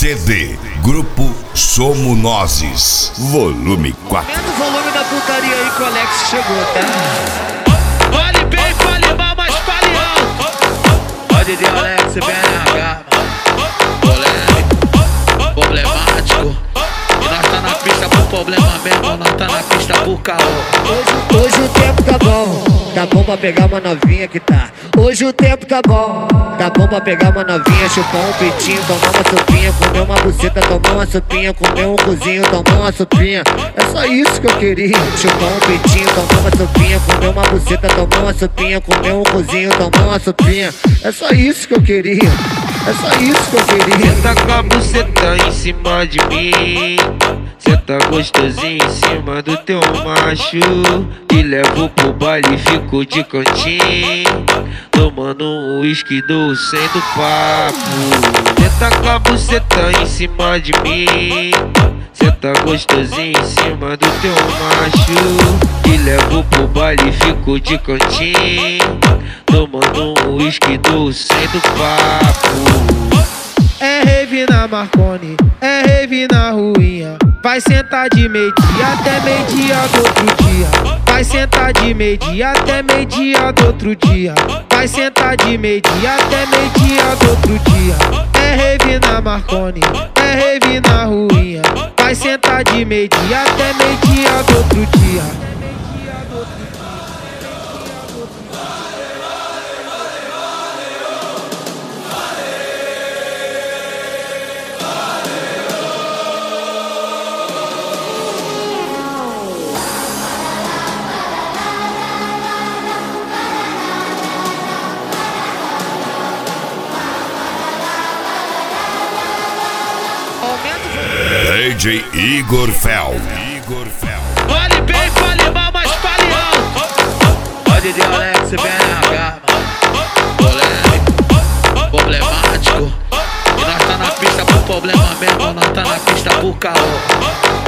CD Grupo Somos Nozes, volume 4. Aumenta o volume da putaria aí que o Alex chegou, tá? Fale bem, fale mal, mas fale alto. Pode de Alex, BNH, polêmico, problemático. E nós tá na pista pro problema mesmo, nós tá na pista pro caô. Hoje o tempo tá bom pra pegar uma novinha que tá. Hoje o tempo tá bom pra pegar uma novinha, chupar um peitinho, tomar uma sopinha, comer uma buceta, tomar uma sopinha, comer um cozinho, tomar uma sopinha. É só isso que eu queria. Chupar um peitinho, tomar uma sopinha, comer uma buceta, tomar uma sopinha, comer um cozinho, tomar uma sopinha. É só isso que eu queria. É só isso que eu queria. Senta com a buceta em cima de mim, senta gostosinho em cima do teu macho. Te levo pro baile e fico de cantinho, tomando um uísque do sem do papo. Senta com a buceta em cima de mim, senta gostosinho em cima do teu macho. Te levo pro baile e fico de cantinho, tomando um uísque do sem do papo. É rave na Marconi, é rave na ruinha. Vai sentar de meio-dia até meio-dia do outro dia. Vai sentar de meio-dia até meio-dia do outro dia. Vai sentar de meio-dia até meio-dia do outro dia. É rave na Marconi, é rave na ruinha. Vai sentar de meio-dia até meio-dia do outro dia. DJ Igor Fel. Fale bem, fale mal, mas fale alto. Pode de Alex, BNH, polêmico, problemático. E nós tá na pista pro problema mesmo, nós tá na pista pro caô.